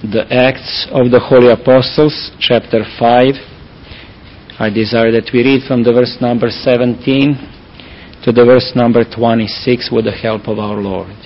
the Acts of the Holy Apostles, chapter 5. I desire that we read from the verse number 17 to the verse number 26 with the help of our Lord.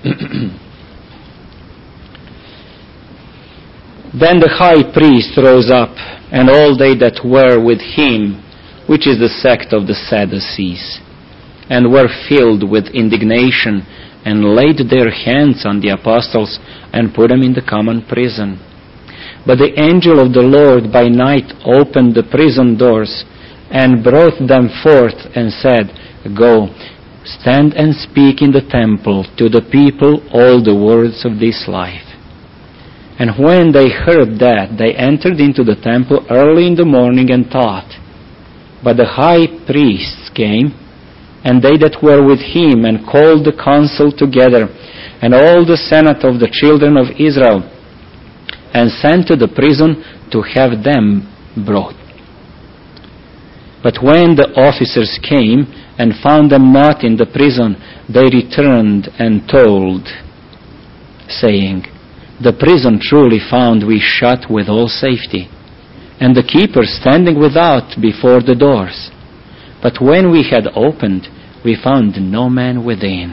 Then the high priest rose up, and all they that were with him, which is the sect of the Sadducees, and were filled with indignation, and laid their hands on the apostles, and put them in the common prison. But the angel of the Lord by night opened the prison doors, and brought them forth, and said, Go, stand and speak in the temple to the people all the words of this life. And when they heard that, they entered into the temple early in the morning and taught. But the high priests came, and they that were with him, and called the council together, and all the senate of the children of Israel, and sent to the prison to have them brought. But when the officers came, and found them not in the prison, they returned and told, saying, The prison truly found we shut with all safety, and the keeper standing without before the doors. But when we had opened, we found no man within.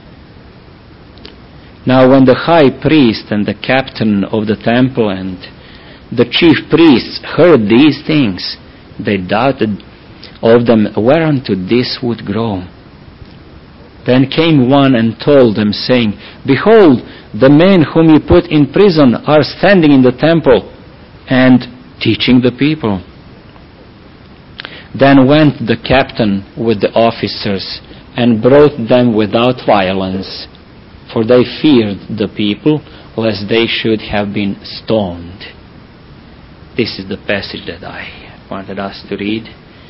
Now when the high priest and the captain of the temple and the chief priests heard these things, they doubted of them whereunto this would grow. Then came one and told them, saying, Behold, the men whom you put in prison are standing in the temple and teaching the people. Then went the captain with the officers and brought them without violence, for they feared the people, lest they should have been stoned. This is the passage that I wanted us to read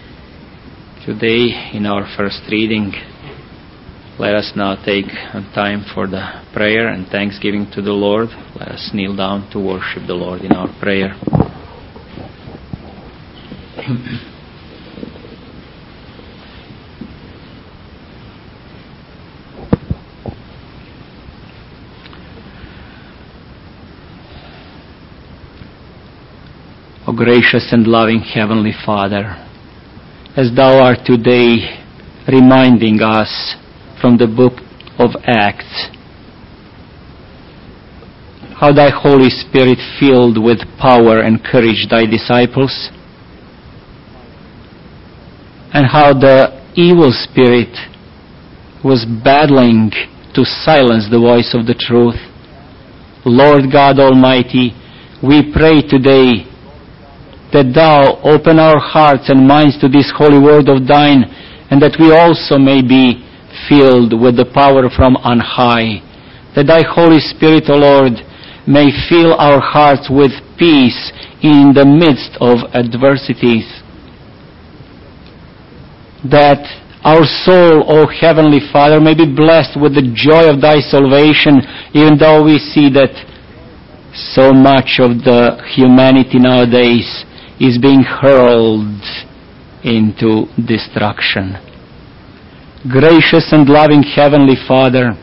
today in our first reading. Let us now take time for the prayer and thanksgiving to the Lord. Let us kneel down to worship the Lord in our prayer. O gracious and loving Heavenly Father, as Thou art today reminding us from the book of Acts how Thy Holy Spirit filled with power and courage Thy disciples, and how the evil spirit was battling to silence the voice of the truth. Lord God Almighty, we pray today that Thou open our hearts and minds to this holy word of Thine, and that we also may be filled with the power from on high, that Thy Holy Spirit, O Lord, may fill our hearts with peace in the midst of adversities, that our soul, O Heavenly Father, may be blessed with the joy of Thy salvation, even though we see that so much of the humanity nowadays is being hurled into destruction. Gracious and loving Heavenly Father,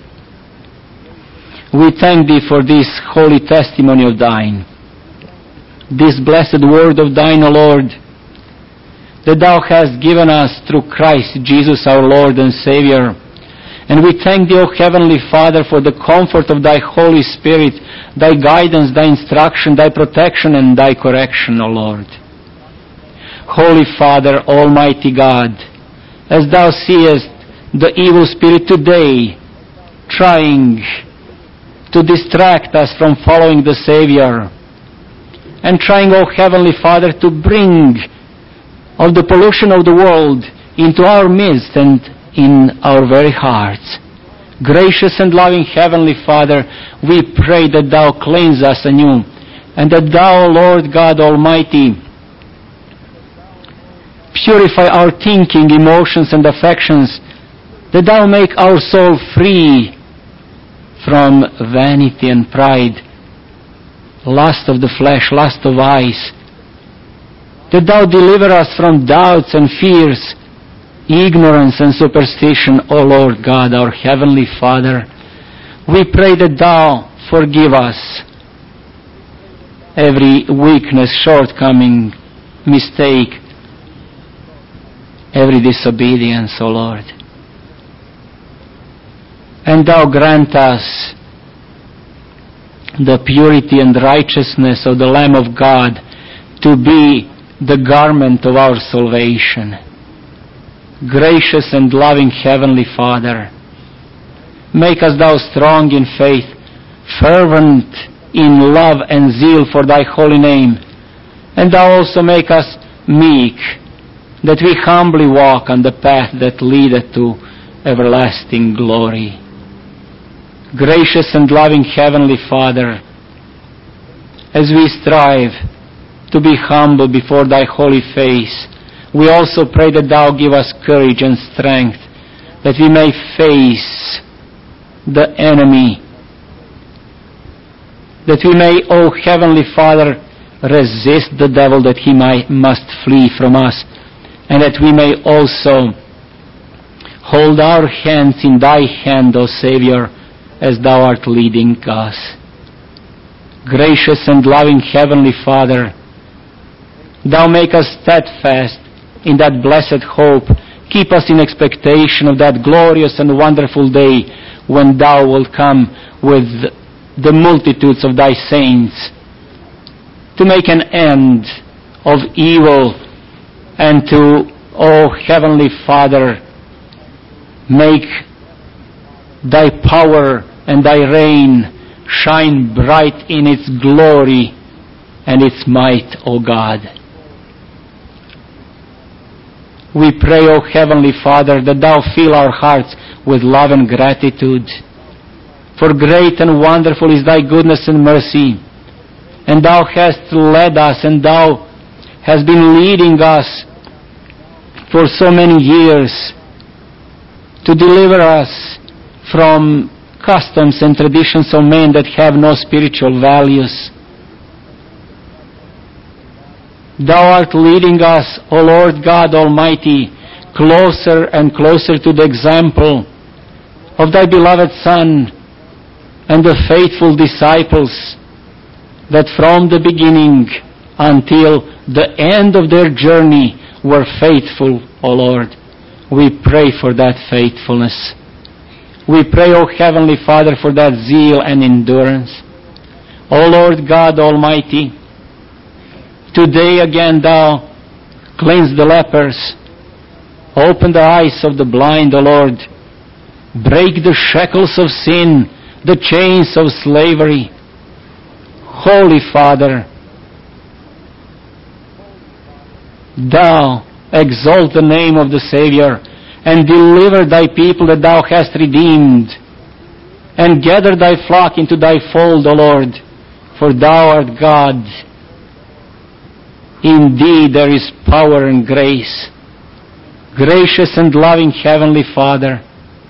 we thank Thee for this holy testimony of Thine, this blessed word of Thine, O Lord, that Thou hast given us through Christ Jesus our Lord and Savior. And we thank Thee, O Heavenly Father, for the comfort of Thy Holy Spirit, Thy guidance, Thy instruction, Thy protection, and Thy correction, O Lord. Holy Father, Almighty God, as Thou seest the evil spirit today trying to distract us from following the Savior, and trying, O Heavenly Father, to bring of the pollution of the world into our midst and in our very hearts. Gracious and loving Heavenly Father, we pray that Thou cleanse us anew, and that Thou, Lord God Almighty, purify our thinking, emotions, and affections, that Thou make our soul free from vanity and pride, lust of the flesh, lust of eyes, that Thou deliver us from doubts and fears, ignorance and superstition, O Lord God, our Heavenly Father. We pray that Thou forgive us every weakness, shortcoming, mistake, every disobedience, O Lord. And Thou grant us the purity and righteousness of the Lamb of God to be the garment of our salvation. Gracious and loving Heavenly Father, make us Thou strong in faith, fervent in love and zeal for Thy holy name, and Thou also make us meek, that we humbly walk on the path that leadeth to everlasting glory. Gracious and loving Heavenly Father, as we strive to be humble before Thy holy face, we also pray that Thou give us courage and strength, that we may face the enemy, that we may, O Heavenly Father, resist the devil, that he must flee from us, and that we may also hold our hands in Thy hand, O Savior, as Thou art leading us. Gracious and loving Heavenly Father, Thou make us steadfast in that blessed hope. Keep us in expectation of that glorious and wonderful day when Thou wilt come with the multitudes of Thy saints to make an end of evil and to, O Heavenly Father, make Thy power and Thy reign shine bright in its glory and its might, O God. We pray, O Heavenly Father, that Thou fill our hearts with love and gratitude. For great and wonderful is Thy goodness and mercy, and Thou hast led us, and Thou hast been leading us for so many years to deliver us from customs and traditions of men that have no spiritual values. Thou art leading us, O Lord God Almighty, closer and closer to the example of Thy beloved Son and the faithful disciples that from the beginning until the end of their journey were faithful, O Lord. We pray for that faithfulness. We pray, O Heavenly Father, for that zeal and endurance. O Lord God Almighty, today again Thou cleanse the lepers, open the eyes of the blind, O Lord, break the shackles of sin, the chains of slavery. Holy Father, Thou exalt the name of the Savior and deliver Thy people that Thou hast redeemed, and gather Thy flock into Thy fold, O Lord, for Thou art God. Indeed, there is power and grace. Gracious and loving Heavenly Father,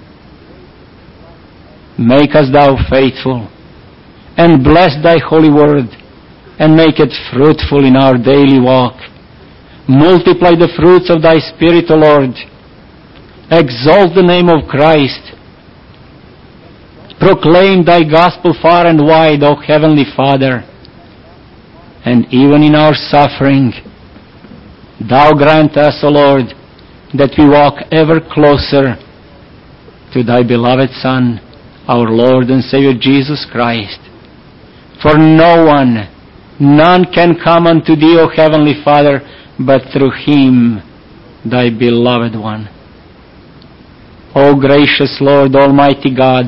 make us Thou faithful, and bless Thy holy word, and make it fruitful in our daily walk. Multiply the fruits of Thy Spirit, O Lord. Exalt the name of Christ. Proclaim Thy gospel far and wide, O Heavenly Father. And even in our suffering, Thou grant us, O Lord, that we walk ever closer to Thy beloved Son, our Lord and Savior Jesus Christ. For none can come unto Thee, O Heavenly Father, but through Him, Thy beloved one. O gracious Lord, Almighty God,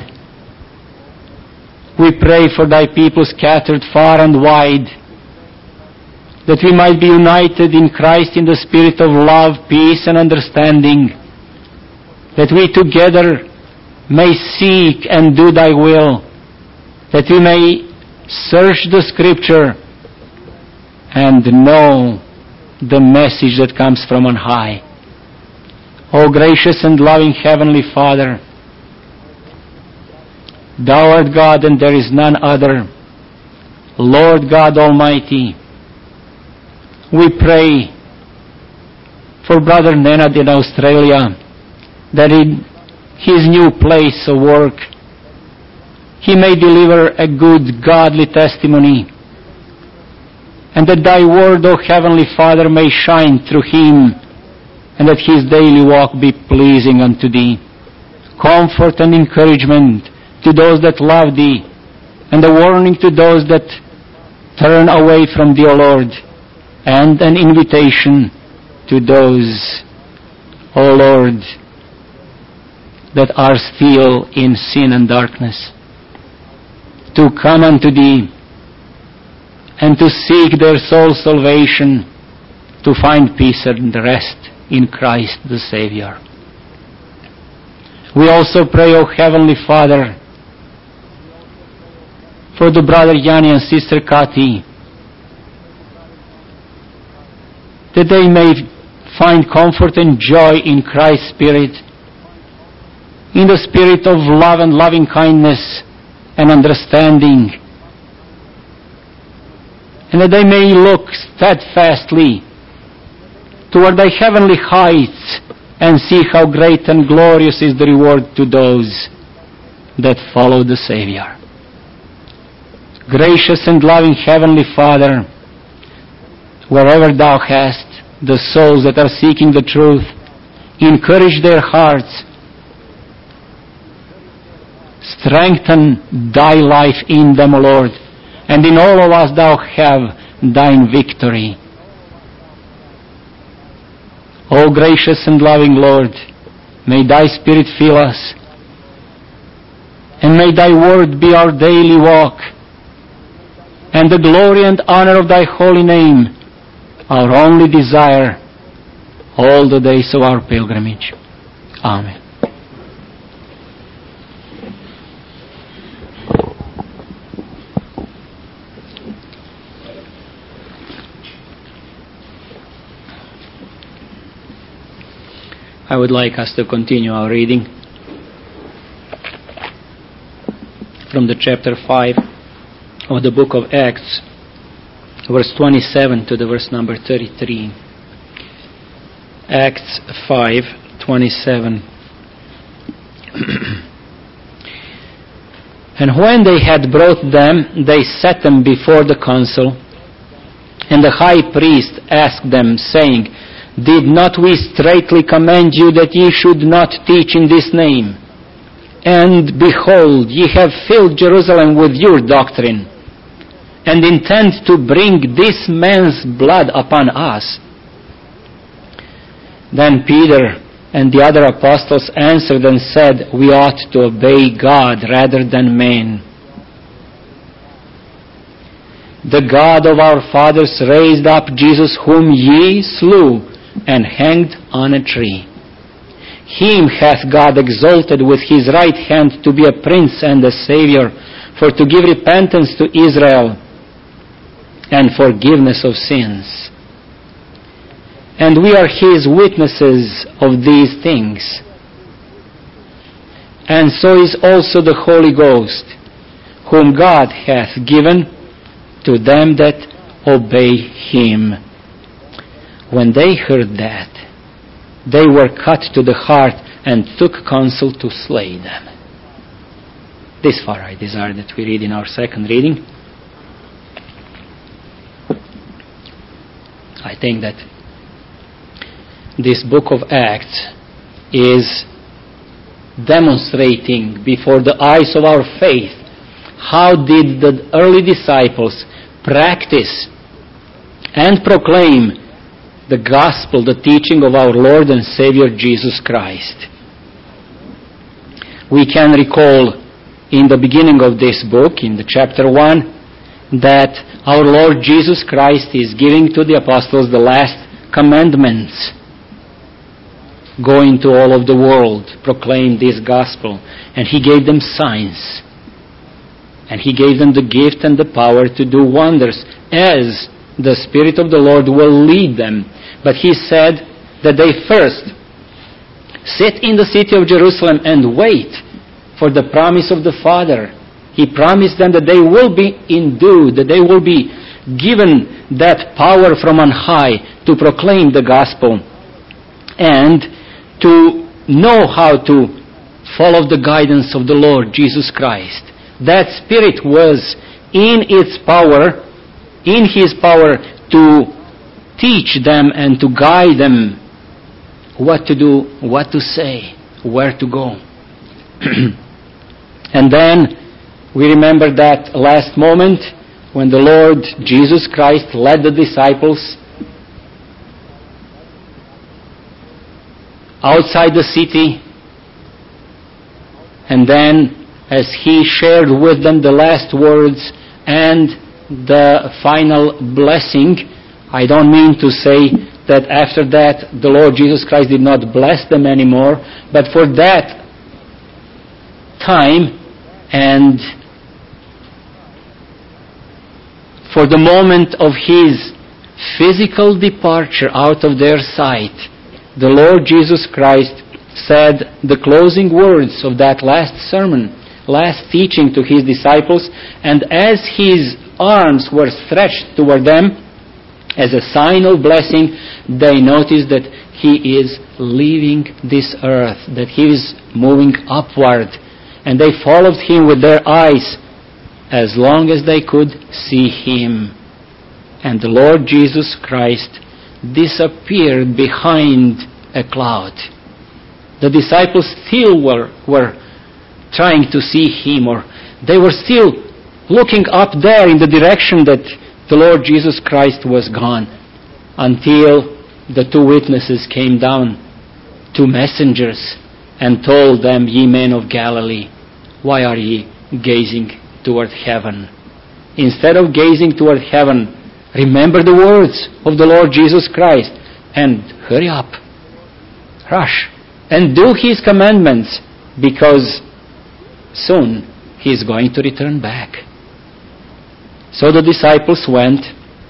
we pray for Thy people scattered far and wide, that we might be united in Christ in the spirit of love, peace, and understanding, that we together may seek and do Thy will, that we may search the Scripture and know the message that comes from on high. O gracious and loving Heavenly Father, Thou art God and there is none other. Lord God Almighty, we pray for Brother Nenad in Australia, that in his new place of work he may deliver a good, godly testimony, and that thy word, O Heavenly Father, may shine through him, and that his daily walk be pleasing unto thee. Comfort and encouragement to those that love thee, and a warning to those that turn away from thee, O Lord, and an invitation to those, O Lord, that are still in sin and darkness, to come unto thee and to seek their soul salvation, to find peace and rest in Christ the Savior. We also pray, O Heavenly Father, for the brother Yanni and sister Kati, that they may find comfort and joy in Christ's Spirit, in the spirit of love and loving kindness and understanding, and that they may look steadfastly toward thy heavenly heights and see how great and glorious is the reward to those that follow the Savior. Gracious and loving Heavenly Father, wherever thou hast the souls that are seeking the truth, encourage their hearts, strengthen thy life in them, O Lord, and in all of us thou have thine victory. O gracious and loving Lord, may thy Spirit fill us, and may thy word be our daily walk, and the glory and honor of thy holy name our only desire all the days of our pilgrimage. Amen. I would like us to continue our reading from the chapter 5 of the book of Acts, verse 27 to the verse number 33. Acts 5:27. And when they had brought them, they set them before the council. And the high priest asked them, saying, Did not we straitly command you that ye should not teach in this name? And behold, ye have filled Jerusalem with your doctrine, and intend to bring this man's blood upon us. Then Peter and the other apostles answered and said, We ought to obey God rather than men. The God of our fathers raised up Jesus, whom ye slew and hanged on a tree. Him hath God exalted with his right hand to be a prince and a savior, for to give repentance to Israel and forgiveness of sins. And we are his witnesses of these things. And so is also the Holy Ghost, whom God hath given to them that obey him. When they heard that, they were cut to the heart and took counsel to slay them. This far I desire that we read in our second reading. I think that this book of Acts is demonstrating before the eyes of our faith how did the early disciples practice and proclaim the gospel, the teaching of our Lord and Savior Jesus Christ. We can recall in the beginning of this book, in the chapter 1, that our Lord Jesus Christ is giving to the apostles the last commandments. Go into all of the world, proclaim this gospel. And he gave them signs. And he gave them the gift and the power to do wonders as the Spirit of the Lord will lead them. But he said that they first sit in the city of Jerusalem and wait for the promise of the Father. He promised them that they will be endued, that they will be given that power from on high to proclaim the gospel and to know how to follow the guidance of the Lord Jesus Christ. That Spirit was in its power in His power to teach them and to guide them what to do, what to say, where to go. And then we remember that last moment when the Lord Jesus Christ led the disciples outside the city, and then as He shared with them the last words and the final blessing. I don't mean to say that after that the Lord Jesus Christ did not bless them anymore, but for that time and for the moment of His physical departure out of their sight, the Lord Jesus Christ said the closing words of that last sermon, last teaching to His disciples, and as His arms were stretched toward them as a sign of blessing, they noticed that He is leaving this earth, that He is moving upward, and they followed Him with their eyes as long as they could see Him. And the Lord Jesus Christ disappeared behind a cloud. The disciples still were trying to see Him, or they were still looking up there in the direction that the Lord Jesus Christ was gone, until the two witnesses came down, two messengers, and told them, "Ye men of Galilee, why are ye gazing toward heaven? Instead of gazing toward heaven, remember the words of the Lord Jesus Christ, and hurry up, rush, and do His commandments, because soon He is going to return back." So the disciples went,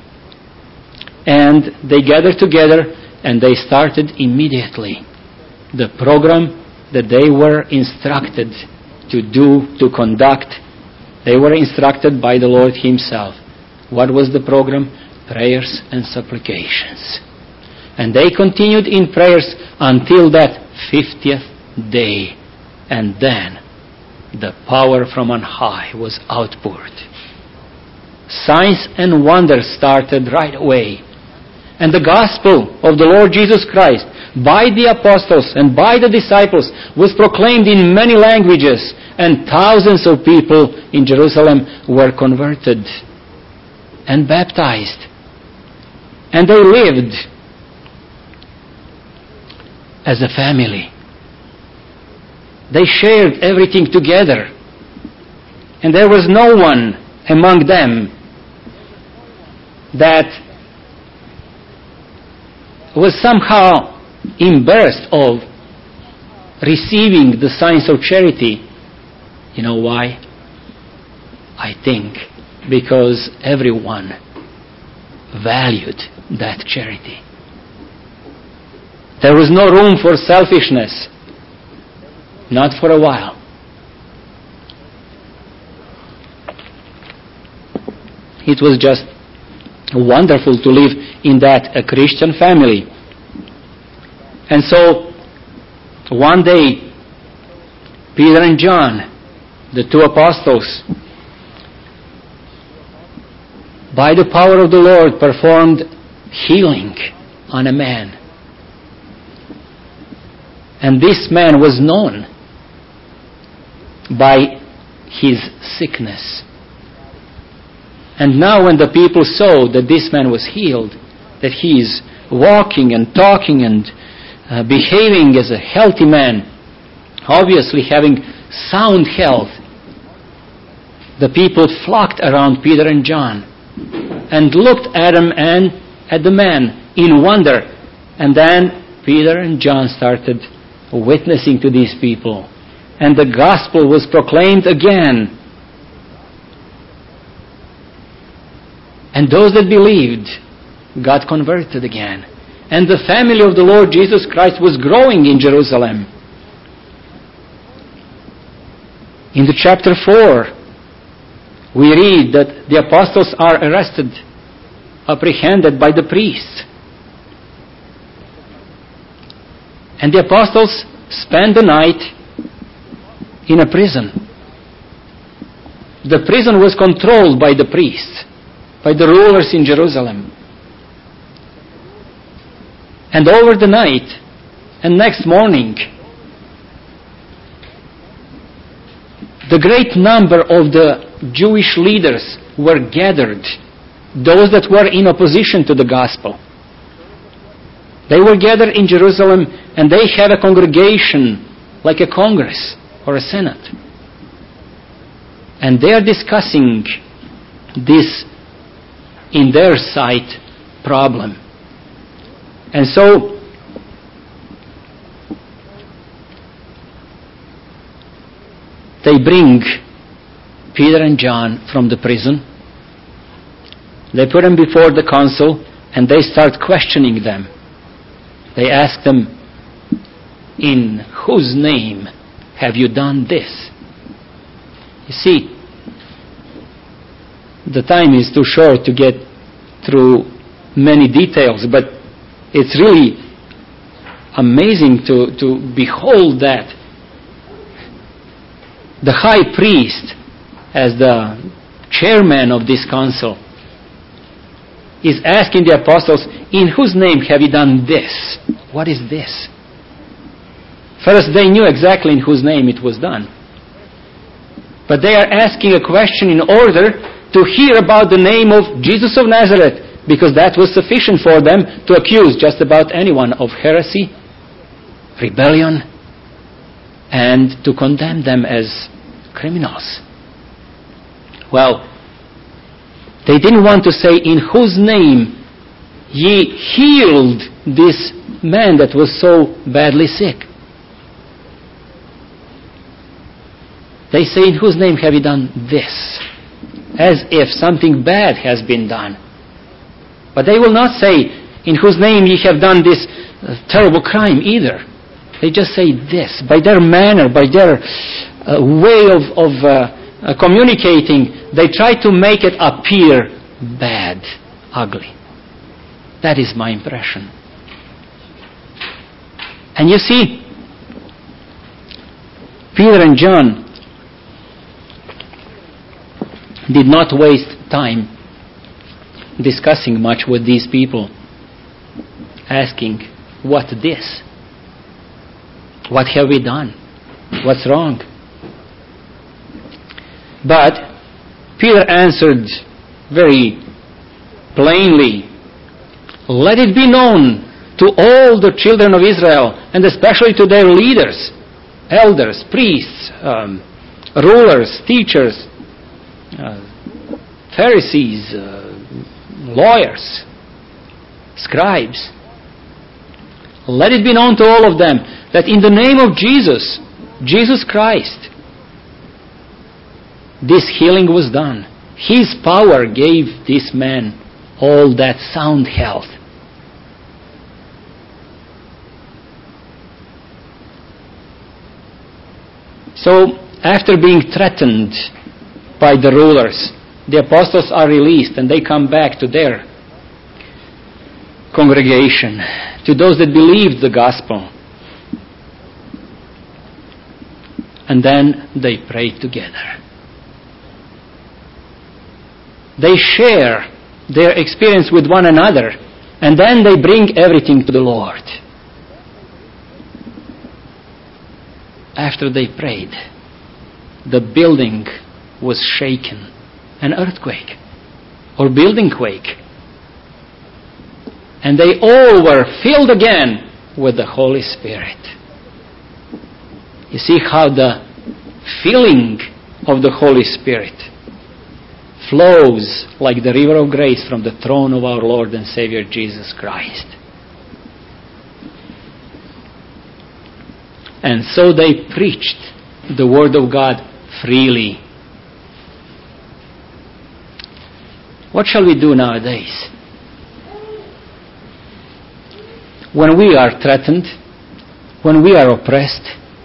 and they gathered together, and they started immediately the program that they were instructed to do, to conduct. They were instructed by the Lord Himself. What was the program? Prayers and supplications. And they continued in prayers until that 50th day. And then the power from on high was outpoured. Signs and wonders started right away. And the gospel of the Lord Jesus Christ by the apostles and by the disciples was proclaimed in many languages, and thousands of people in Jerusalem were converted and baptized. And they lived as a family. They shared everything together. And there was no one among them that was somehow embarrassed of receiving the signs of charity. You know why? I think because everyone valued that charity. There was no room for selfishness. Not for a while. It was just wonderful to live in that a Christian family. And so, one day, Peter and John, the two apostles, by the power of the Lord, performed healing on a man. And this man was known by his sickness. And now when the people saw that this man was healed, that he is walking and talking and behaving as a healthy man, obviously having sound health, the people flocked around Peter and John and looked at him and at the man in wonder. And then Peter and John started witnessing to these people. And the gospel was proclaimed again. And those that believed got converted again. And the family of the Lord Jesus Christ was growing in Jerusalem. In the chapter 4, we read that the apostles are arrested, apprehended by the priests. And the apostles spend the night in a prison. The prison was controlled by the priests. by the rulers in Jerusalem. And over the night and next morning, the great number of the Jewish leaders were gathered, those that were in opposition to the gospel. They were gathered in Jerusalem, and they had a congregation like a congress or a senate. And they are discussing this, in their sight, problem. And so, they bring Peter and John from the prison. They put them before the council, and they start questioning them. They ask them, "In whose name have you done this?" You see, the time is too short to get through many details, but it's really amazing to behold that the high priest, as the chairman of this council, is asking the apostles, "In whose name have you done this?" What is this? First, they knew exactly in whose name it was done. But they are asking a question in order to hear about the name of Jesus of Nazareth, because that was sufficient for them to accuse just about anyone of heresy, rebellion, and to condemn them as criminals. Well, they didn't want to say, "In whose name ye healed this man that was so badly sick." They say, "In whose name have you done this?" As if something bad has been done. But they will not say, "In whose name ye have done this terrible crime," either. They just say this. By their manner, by their way of communicating, they try to make it appear bad, ugly. That is my impression. And you see, Peter and John did not waste time discussing much with these people, asking, "What this? What have we done? What's wrong?" But Peter answered very plainly, "Let it be known to all the children of Israel, and especially to their leaders, elders, priests, rulers, teachers, Pharisees, lawyers, scribes. Let it be known to all of them that in the name of Jesus, Jesus Christ, this healing was done. His power gave this man all that sound health." So, after being threatened by the rulers, the apostles are released and they come back to their congregation, to those that believed the gospel. And then they pray together. They share their experience with one another, and then they bring everything to the Lord. After they prayed, the building was shaken, an earthquake or building quake. And they all were filled again with the Holy Spirit. You see how the filling of the Holy Spirit flows like the river of grace from the throne of our Lord and Savior Jesus Christ. And so they preached the Word of God freely. What shall we do nowadays? When we are threatened, when we are oppressed,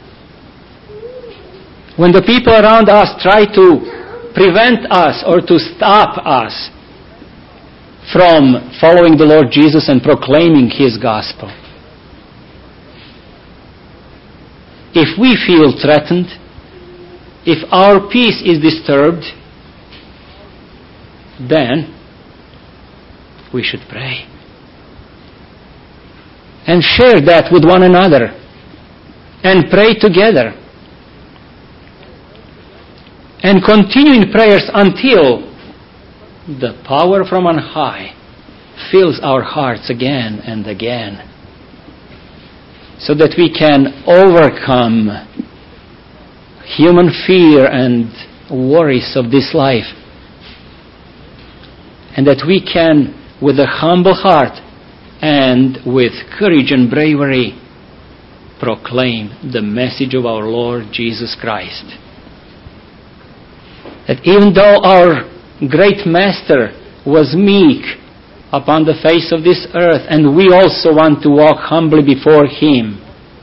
when the people around us try to prevent us or to stop us from following the Lord Jesus and proclaiming His gospel, if we feel threatened, if our peace is disturbed, then we should pray. And share that with one another. And pray together. And continue in prayers until the power from on high fills our hearts again and again, so that we can overcome human fear and worries of this life, and that we can, with a humble heart and with courage and bravery, proclaim the message of our Lord Jesus Christ. That even though our great Master was meek upon the face of this earth, and we also want to walk humbly before Him,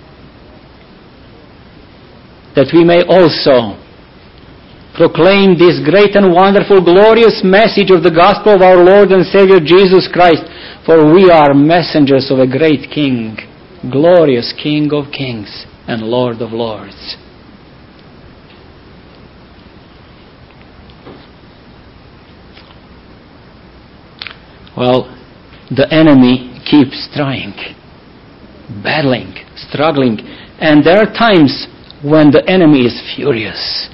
that we may also proclaim this great and wonderful, glorious message of the gospel of our Lord and Savior Jesus Christ, for we are messengers of a great King, glorious King of kings and Lord of lords. Well, the enemy keeps trying, battling, struggling, and there are times when the enemy is furious.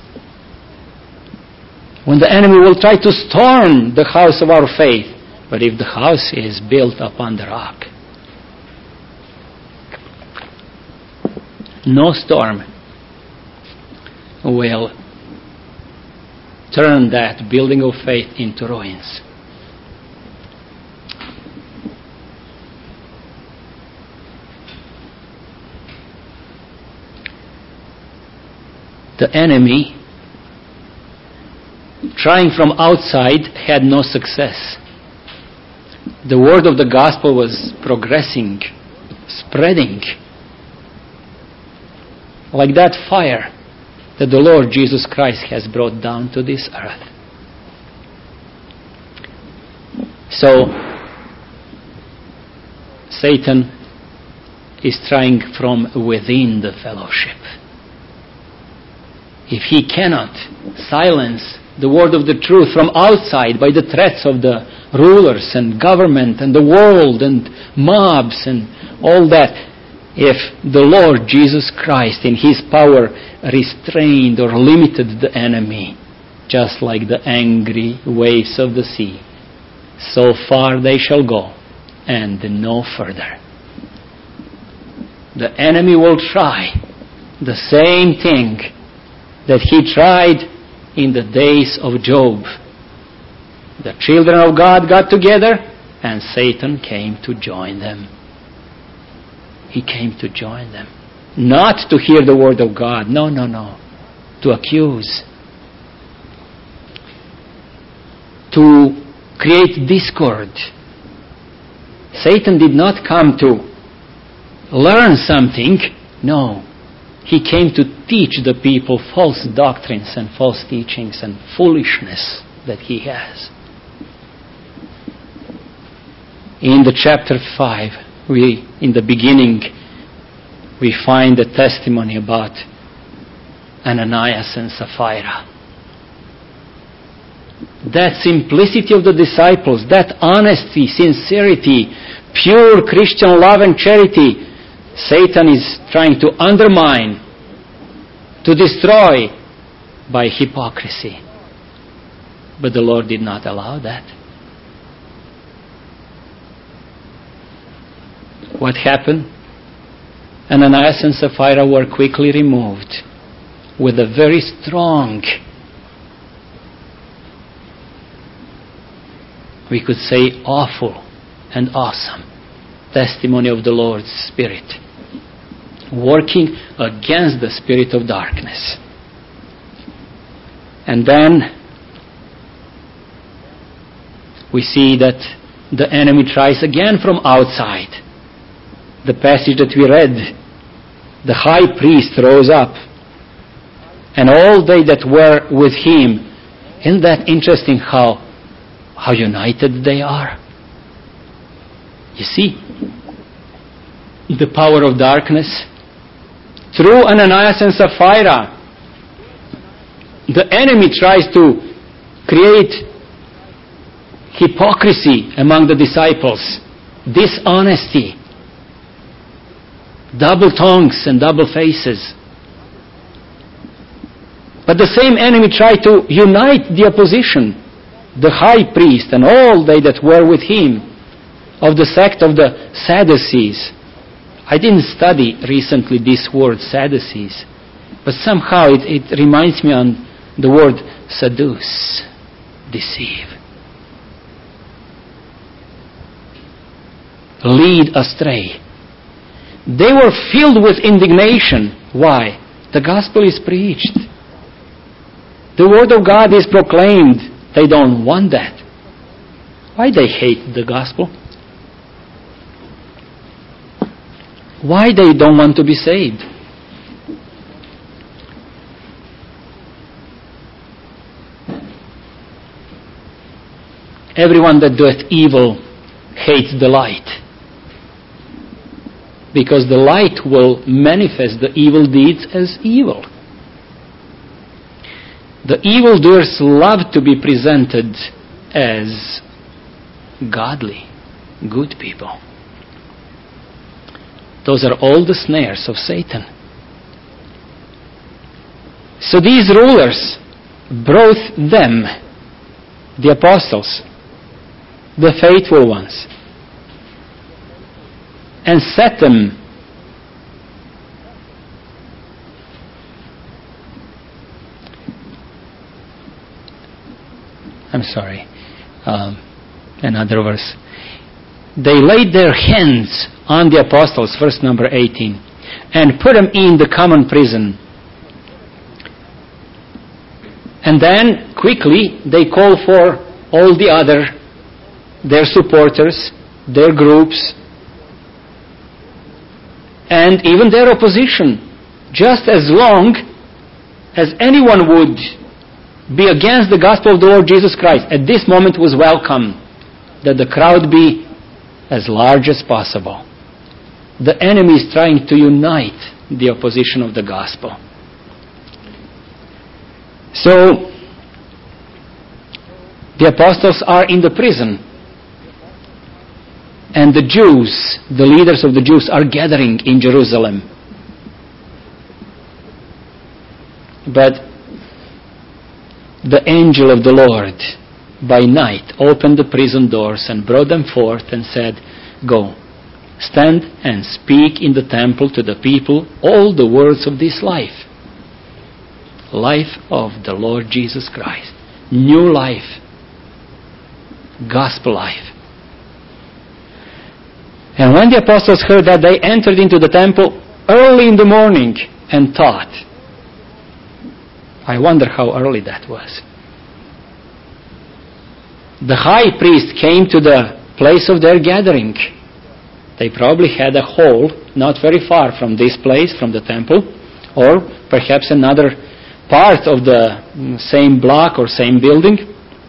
When the enemy will try to storm the house of our faith. But if the house is built upon the rock, no storm will turn that building of faith into ruins. The enemy, trying from outside, had no success. The word of the gospel was progressing, spreading, like that fire that the Lord Jesus Christ has brought down to this earth. So, Satan is trying from within the fellowship. If he cannot silence the word of the truth from outside by the threats of the rulers and government and the world and mobs and all that, if the Lord Jesus Christ in His power restrained or limited the enemy, just like the angry waves of the sea, so far they shall go and no further. The enemy will try the same thing that he tried in the days of Job. The children of God got together and Satan came to join them. He came to join them. Not to hear the word of God. No. To accuse. To create discord. Satan did not come to learn something. No. He came to teach the people false doctrines and false teachings and foolishness that he has. In the chapter 5, in the beginning, we find the testimony about Ananias and Sapphira. That simplicity of the disciples, that honesty, sincerity, pure Christian love and charity, Satan is trying to undermine, to destroy by hypocrisy. But the Lord did not allow that. What happened? Ananias and Sapphira were quickly removed with a very strong, we could say awful and awesome testimony of the Lord's Spirit, working against the spirit of darkness. And then we see that the enemy tries again from outside. The passage that we read, the high priest rose up, and all they that were with him. Isn't that interesting how united they are? You see, the power of darkness. Through Ananias and Sapphira, the enemy tries to create hypocrisy among the disciples, dishonesty, double tongues and double faces. But the same enemy tried to unite the opposition, the high priest and all they that were with him, of the sect of the Sadducees. I didn't study recently this word, Sadducees, but somehow it reminds me on the word seduce, deceive, lead astray. They were filled with indignation. Why? The gospel is preached. The word of God is proclaimed. They don't want that. Why they hate the gospel? Why they don't want to be saved? Everyone that doeth evil hates the light, because the light will manifest the evil deeds as evil. The evildoers love to be presented as godly, good people. Those are all the snares of Satan. So these rulers brought them, the apostles, the faithful ones, and set them another verse. They laid their hands on the apostles, verse number 18, and put them in the common prison. And then, quickly, they called for all the other, their supporters, their groups, and even their opposition, just as long as anyone would be against the gospel of the Lord Jesus Christ. At this moment was welcome that the crowd be as large as possible. The enemy is trying to unite the opposition of the gospel. So, the apostles are in the prison, and the Jews, the leaders of the Jews, are gathering in Jerusalem. But the angel of the Lord by night opened the prison doors and brought them forth and said, "Go, stand and speak in the temple to the people all the words of this life." Life of the Lord Jesus Christ. New life. Gospel life. And when the apostles heard that, they entered into the temple early in the morning and taught. I wonder how early that was. The high priest came to the place of their gathering. They probably had a hall not very far from this place, from the temple, or perhaps another part of the same block or same building.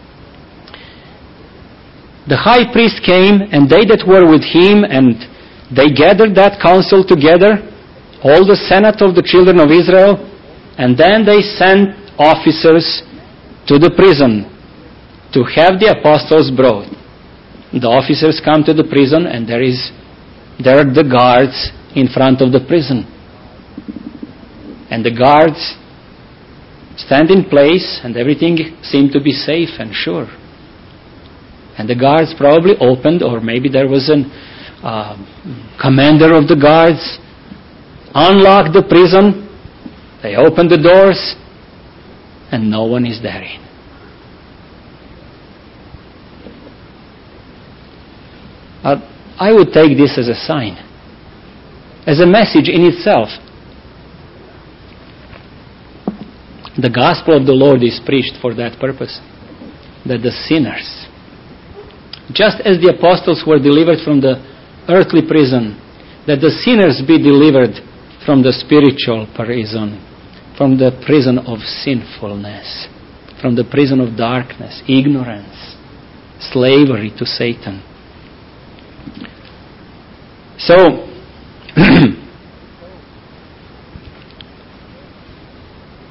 The high priest came, and they that were with him, and they gathered that council together, all the senate of the children of Israel, and then they sent officers to the prison to have the apostles brought. The officers come to the prison, and there are the guards in front of the prison. And the guards stand in place, and everything seemed to be safe and sure. And the guards probably opened, or maybe there was a commander of the guards, unlocked the prison. They opened the doors, and no one is therein. I would take this as a sign, as a message in itself. The gospel of the Lord is preached for that purpose, that the sinners, just as the apostles were delivered from the earthly prison, that the sinners be delivered from the spiritual prison, from the prison of sinfulness, from the prison of darkness, ignorance, slavery to Satan. So,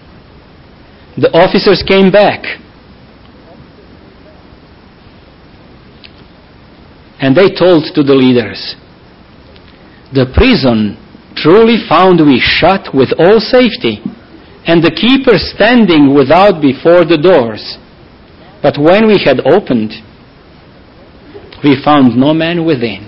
the officers came back And they told to the leaders, "The prison truly found we shut with all safety, and the keeper standing without before the doors. But when we had opened, we found no man within."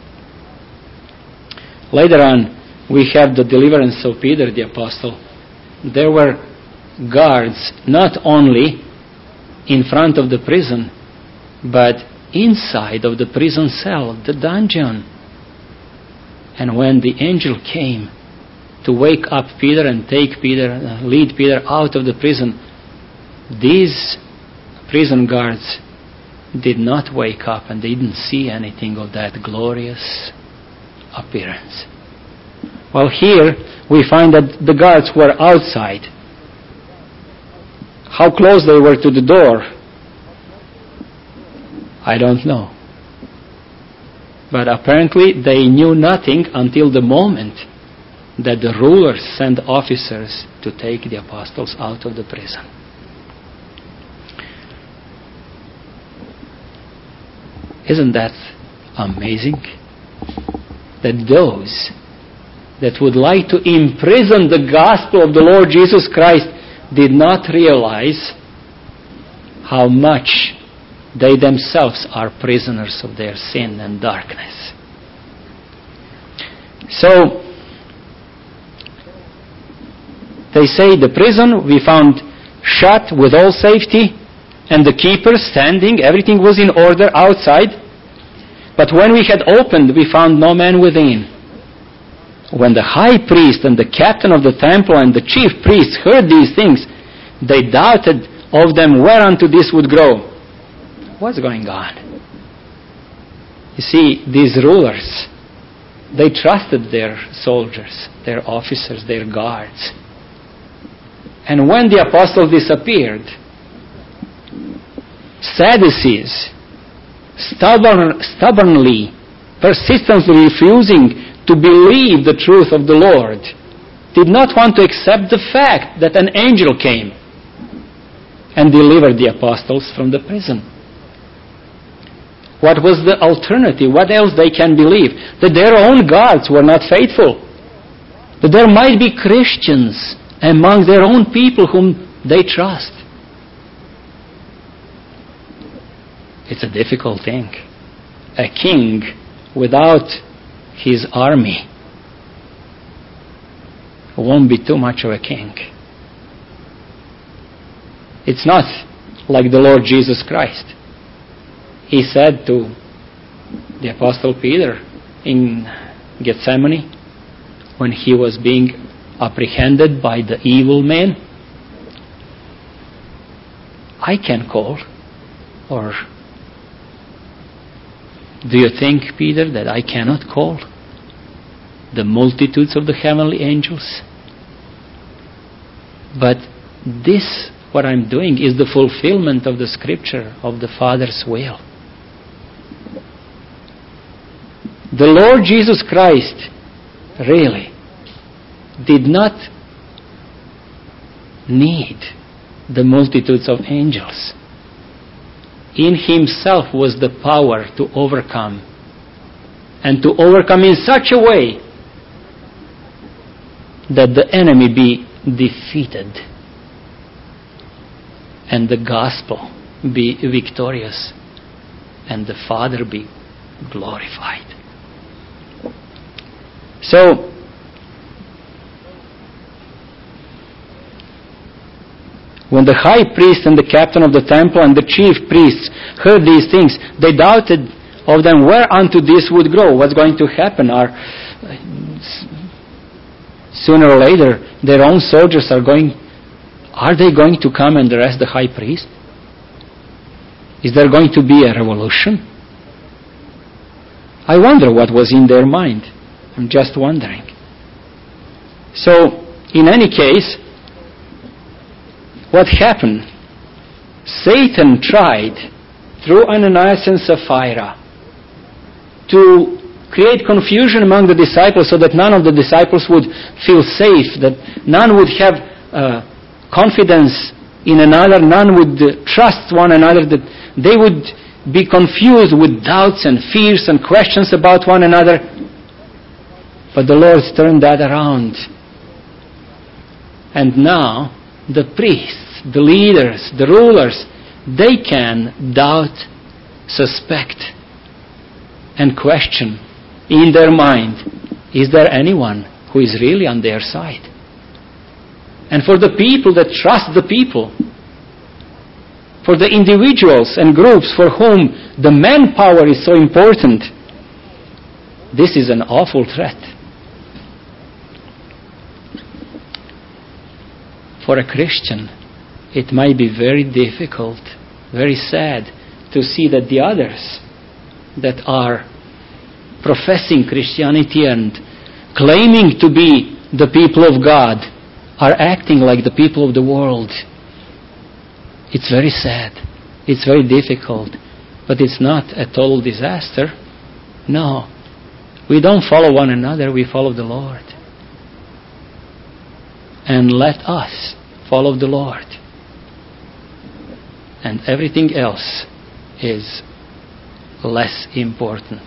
Later on, we have the deliverance of Peter the apostle. There were guards not only in front of the prison, but inside of the prison cell, the dungeon. And when the angel came to wake up Peter and lead Peter out of the prison, these prison guards did not wake up and they didn't see anything of that glorious appearance. Well, here we find that the guards were outside. How close they were to the door, I don't know. But apparently they knew nothing until the moment that the rulers sent officers to take the apostles out of the prison. Isn't that amazing? That those that would like to imprison the gospel of the Lord Jesus Christ did not realize how much they themselves are prisoners of their sin and darkness. So, they say the prison we found shut with all safety, and the keeper standing, everything was in order outside. But when we had opened, we found no man within. When the high priest and the captain of the temple and the chief priests heard these things, they doubted of them whereunto this would grow. What's going on? You see, these rulers, they trusted their soldiers, their officers, their guards. And when the apostles disappeared, Sadducees, stubbornly, persistently refusing to believe the truth of the Lord, did not want to accept the fact that an angel came and delivered the apostles from the prison. What was the alternative? What else they can believe? That their own guards were not faithful. That there might be Christians among their own people whom they trust. It's a difficult thing. A king without his army won't be too much of a king. It's not like the Lord Jesus Christ. He said to the Apostle Peter in Gethsemane, when he was being apprehended by the evil man, "I can call," or "Do you think, Peter, that I cannot call the multitudes of the heavenly angels?" But this, what I'm doing, is the fulfillment of the Scripture, of the Father's will. The Lord Jesus Christ really did not need the multitudes of angels. In himself was the power to overcome, and to overcome in such a way that the enemy be defeated and the gospel be victorious and the Father be glorified. So, when the high priest and the captain of the temple and the chief priests heard these things, they doubted of them whereunto this would grow. What's going to happen? Sooner or later, their own soldiers are they going to come and arrest the high priest? Is there going to be a revolution? I wonder what was in their mind. I'm just wondering. So, in any case, what happened? Satan tried, through Ananias and Sapphira, to create confusion among the disciples so that none of the disciples would feel safe, that none would have confidence in another, none would trust one another, that they would be confused with doubts and fears and questions about one another. But the Lord turned that around. And now the priests, the leaders, the rulers, they can doubt, suspect, and question in their mind, is there anyone who is really on their side? And for the people that trust the people, for the individuals and groups for whom the manpower is so important, this is an awful threat. For a Christian, it might be very difficult, very sad to see that the others that are professing Christianity and claiming to be the people of God are acting like the people of the world. It's very sad. It's very difficult. But it's not a total disaster. No. We don't follow one another, we follow the Lord. And let us follow the Lord. And everything else is less important.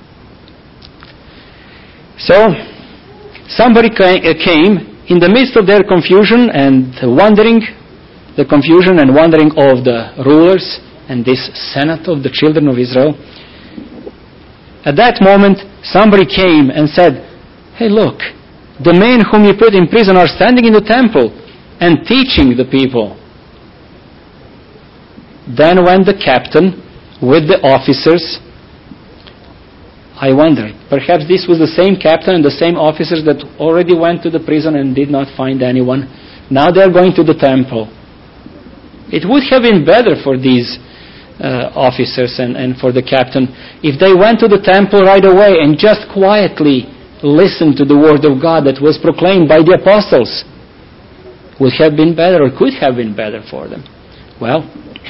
So, somebody came in the midst of their confusion and wondering, the confusion and wondering of the rulers and this senate of the children of Israel. At that moment, somebody came and said, "Hey, look, the men whom you put in prison are standing in the temple and teaching the people." Then went the captain with the officers. I wonder, perhaps this was the same captain and the same officers that already went to the prison and did not find anyone. Now they're going to the temple. It would have been better for these officers and for the captain if they went to the temple right away and just quietly listened to the word of God that was proclaimed by the apostles. Would have been better, or could have been better for them. Well,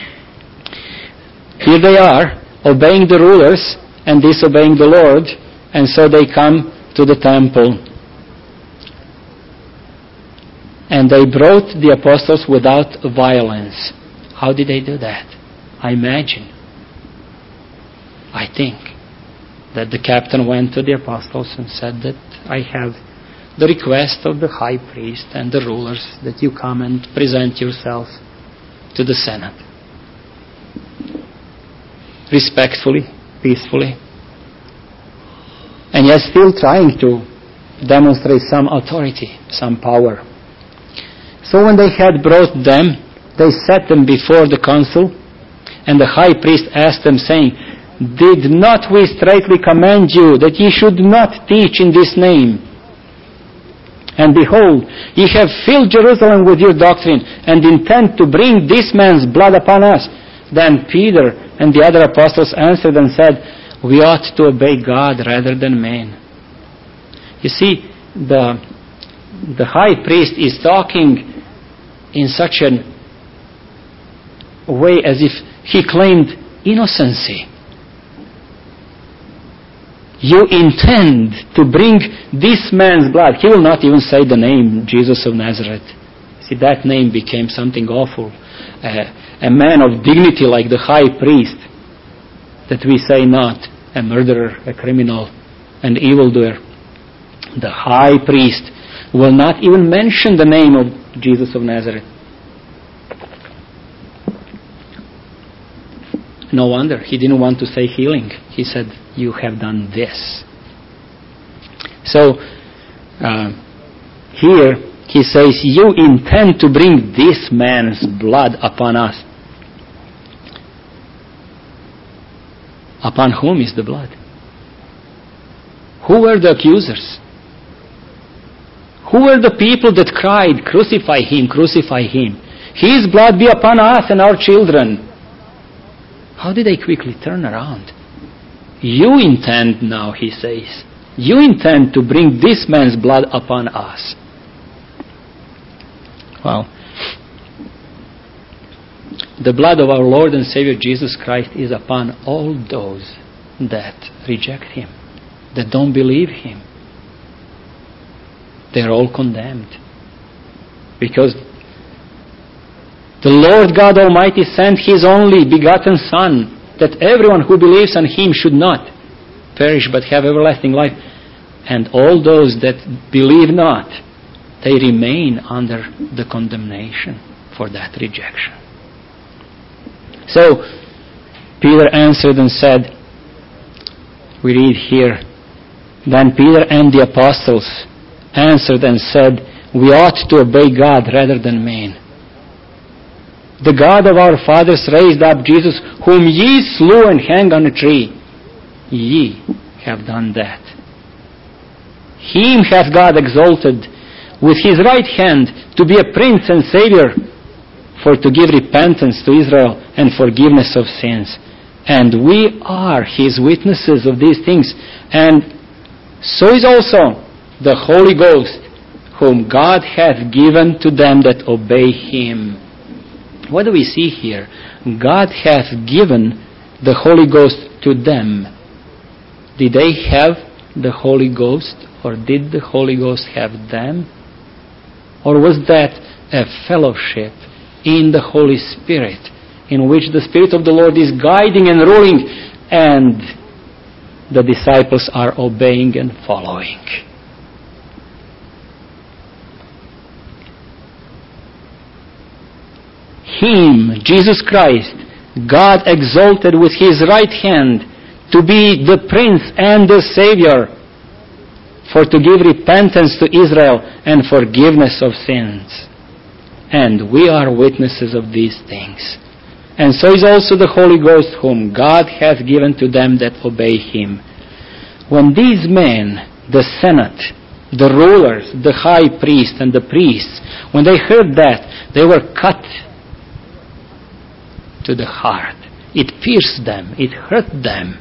here they are, obeying the rulers and disobeying the Lord, and so they come to the temple. And they brought the apostles without violence. How did they do that? I think that the captain went to the apostles and said that I have the request of the high priest and the rulers that you come and present yourself to the Senate. Respectfully, peacefully, and yet still trying to demonstrate some authority, some power. So when they had brought them, they set them before the council, and the high priest asked them, saying, "Did not we straitly command you that ye should not teach in this name? And behold, ye have filled Jerusalem with your doctrine, and intend to bring this man's blood upon us." Then Peter and the other apostles answered and said, "We ought to obey God rather than men." You see, the high priest is talking in such a way as if he claimed innocency. You intend to bring this man's blood. He will not even say the name Jesus of Nazareth. See, that name became something awful. A man of dignity like the high priest, that we say not a murderer, a criminal, an evildoer. The high priest will not even mention the name of Jesus of Nazareth. No wonder he didn't want to say healing. He said, "You have done this." So here he says, "You intend to bring this man's blood upon us." Upon whom is the blood? Who were the accusers? Who were the people that cried, "Crucify him, crucify him. His blood be upon us and our children"? How did they quickly turn around? You intend now, he says, you intend to bring this man's blood upon us. Wow. The blood of our Lord and Savior Jesus Christ is upon all those that reject him, that don't believe him. They're all condemned. Because the Lord God Almighty sent his only begotten Son that everyone who believes on him should not perish but have everlasting life. And all those that believe not, they remain under the condemnation for that rejection. So Peter answered and said, we read here, then Peter and the apostles answered and said, we ought to obey God rather than men. The God of our fathers raised up Jesus, whom ye slew and hanged on a tree. Ye have done that. Him hath God exalted with his right hand to be a prince and savior, for to give repentance to Israel and forgiveness of sins. And we are his witnesses of these things. And so is also the Holy Ghost, whom God hath given to them that obey him. What do we see here? God hath given the Holy Ghost to them. Did they have the Holy Ghost, or did the Holy Ghost have them? Or was that a fellowship in the Holy Spirit, in which the Spirit of the Lord is guiding and ruling, and the disciples are obeying and following? Him, Jesus Christ, God exalted with his right hand to be the Prince and the Savior, for to give repentance to Israel and forgiveness of sins. And we are witnesses of these things. And so is also the Holy Ghost, whom God hath given to them that obey him. When these men, the Senate, the rulers, the high priest and the priests, when they heard that, they were cut to the heart. It pierced them. It hurt them.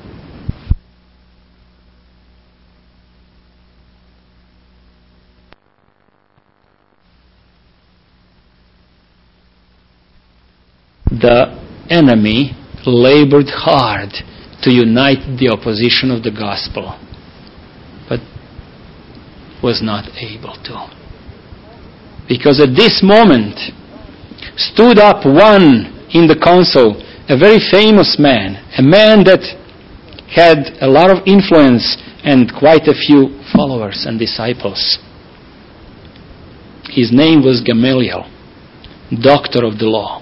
The enemy labored hard to unite the opposition of the gospel, but was not able to. Because at this moment stood up one in the council, a very famous man, a man that had a lot of influence and quite a few followers and disciples. His name was Gamaliel, doctor of the law.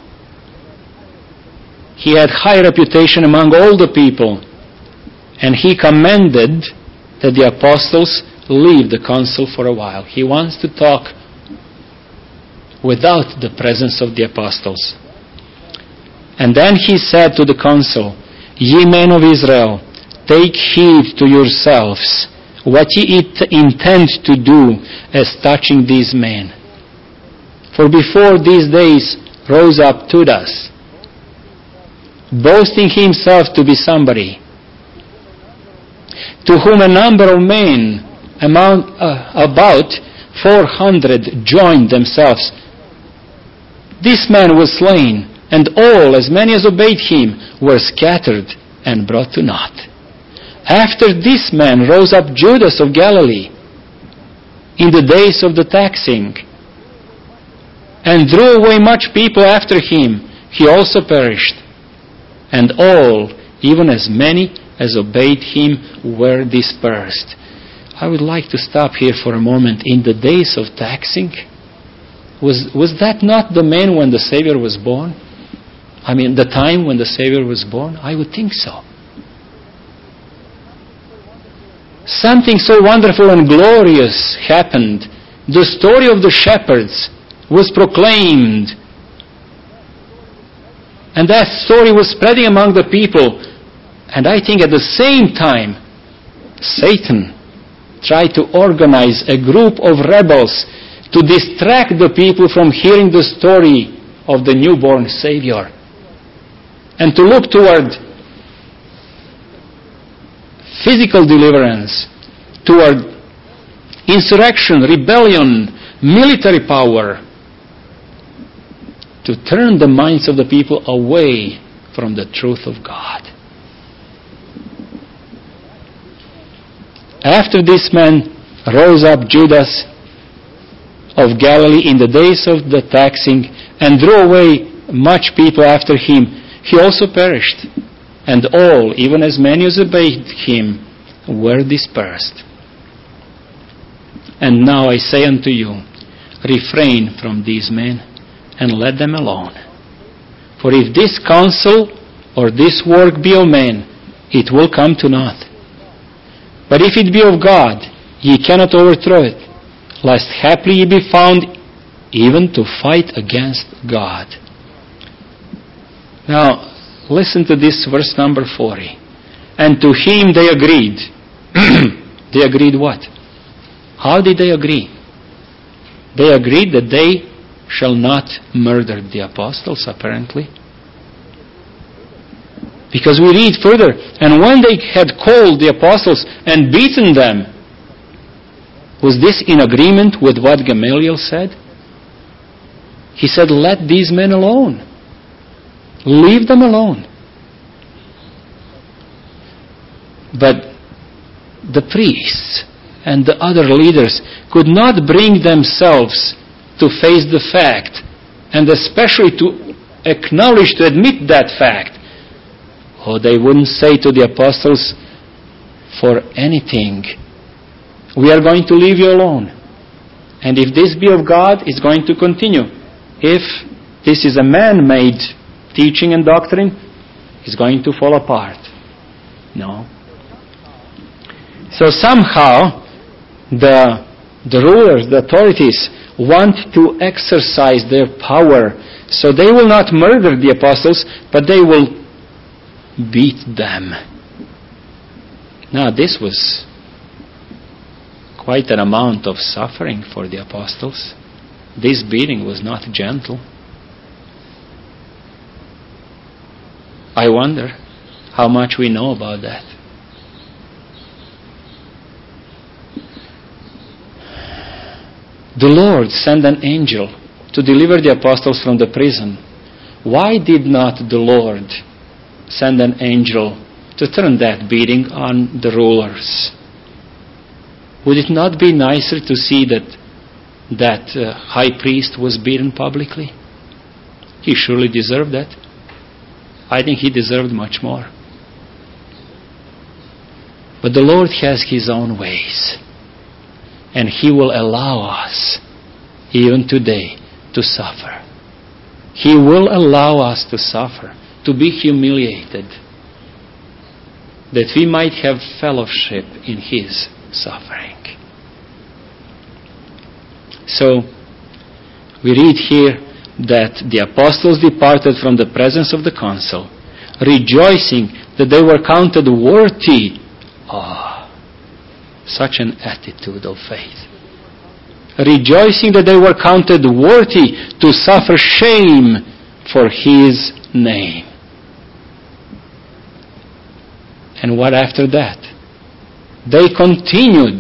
He had high reputation among all the people, and he commanded that the apostles leave the council for a while. He wants to talk without the presence of the apostles. And then he said to the council, ye men of Israel, take heed to yourselves what ye intend to do as touching these men. For before these days rose up Judas, boasting himself to be somebody, to whom a number of men, about 400, joined themselves. This man was slain, and all, as many as obeyed him, were scattered and brought to naught. After this man rose up Judas of Galilee in the days of the taxing, and drew away much people after him. He also perished. And all, even as many as obeyed him, were dispersed. I would like to stop here for a moment. In the days of taxing, was that not the man when the Savior was born? I mean, the time when the Savior was born? I would think so. Something so wonderful and glorious happened. The story of the shepherds was proclaimed. And that story was spreading among the people. And I think at the same time, Satan tried to organize a group of rebels to distract the people from hearing the story of the newborn Savior, and to look toward physical deliverance, toward insurrection, rebellion, military power, to turn the minds of the people away from the truth of God. After this man rose up Judas of Galilee in the days of the taxing, and drew away much people after him, he also perished. And all, even as many as obeyed him, were dispersed. And now I say unto you, refrain from these men, and let them alone. For if this counsel or this work be of men, it will come to naught. But if it be of God, ye cannot overthrow it, lest haply ye be found even to fight against God. Now, listen to this verse number 40. And to him they agreed. They agreed what? How did they agree? They agreed that they shall not murder the apostles, apparently. Because we read further, and when they had called the apostles and beaten them, was this in agreement with what Gamaliel said? He said, let these men alone. Leave them alone. But the priests and the other leaders could not bring themselves to face the fact, and especially to acknowledge, to admit that fact. Oh, they wouldn't say to the apostles, for anything, we are going to leave you alone. And if this be of God, it's going to continue. If this is a man-made teaching and doctrine, it's going to fall apart. No. So somehow, the rulers, the authorities, want to exercise their power. So they will not murder the apostles, but they will beat them. Now, this was quite an amount of suffering for the apostles. This beating was not gentle. I wonder how much we know about that. The Lord sent an angel to deliver the apostles from the prison. Why did not the Lord send an angel to turn that beating on the rulers? Would it not be nicer to see that high priest was beaten publicly? He surely deserved that. I think he deserved much more. But the Lord has his own ways. And he will allow us, even today, to suffer. He will allow us to suffer, to be humiliated, that we might have fellowship in his suffering. So, we read here that the apostles departed from the presence of the council, rejoicing that they were counted worthy. Such an attitude of faith. Rejoicing that they were counted worthy to suffer shame for his name. And what after that? They continued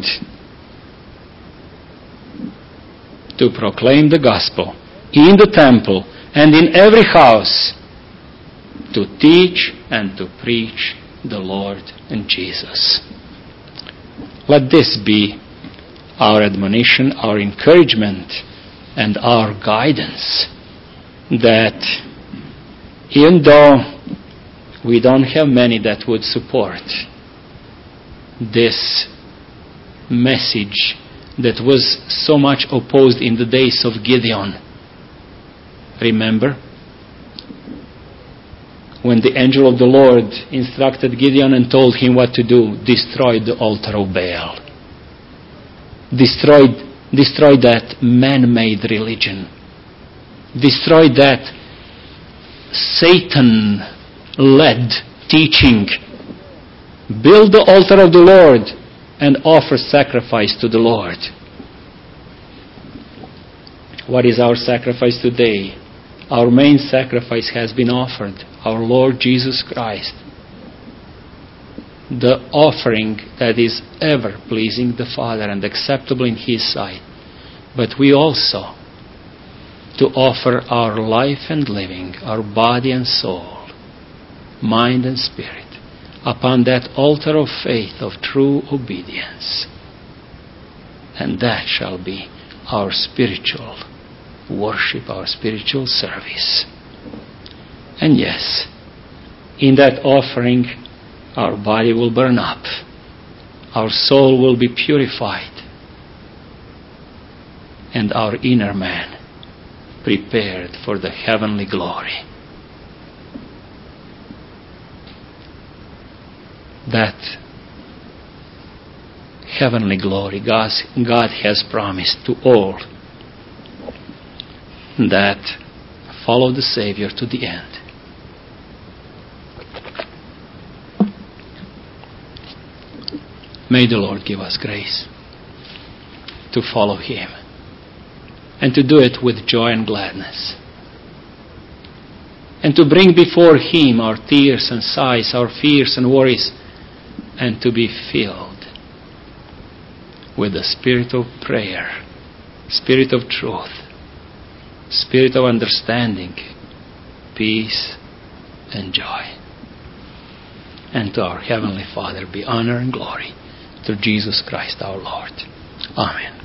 to proclaim the gospel in the temple and in every house, to teach and to preach the Lord and Jesus. Let this be our admonition, our encouragement, and our guidance, that even though we don't have many that would support this message that was so much opposed in the days of Gideon. Remember? When the angel of the Lord instructed Gideon and told him what to do, destroy the altar of Baal. Destroy that man-made religion. Destroy that Satan-led teaching. Build the altar of the Lord and offer sacrifice to the Lord. What is our sacrifice today? Our main sacrifice has been offered, our Lord Jesus Christ. The offering that is ever pleasing the Father and acceptable in His sight. But we also to offer our life and living, our body and soul, mind and spirit, upon that altar of faith, of true obedience. And that shall be our spiritual worship, our spiritual service. And yes, In that offering, our body will burn up. Our soul will be purified. And our inner man prepared for the heavenly glory. That heavenly glory God has promised to all that follow the Savior to the end. May the Lord give us grace to follow Him and to do it with joy and gladness, and to bring before Him our tears and sighs, our fears and worries, and to be filled with the spirit of prayer, spirit of truth, spirit of understanding, peace and joy. And to our Heavenly Father be honor and glory through Jesus Christ our Lord. Amen.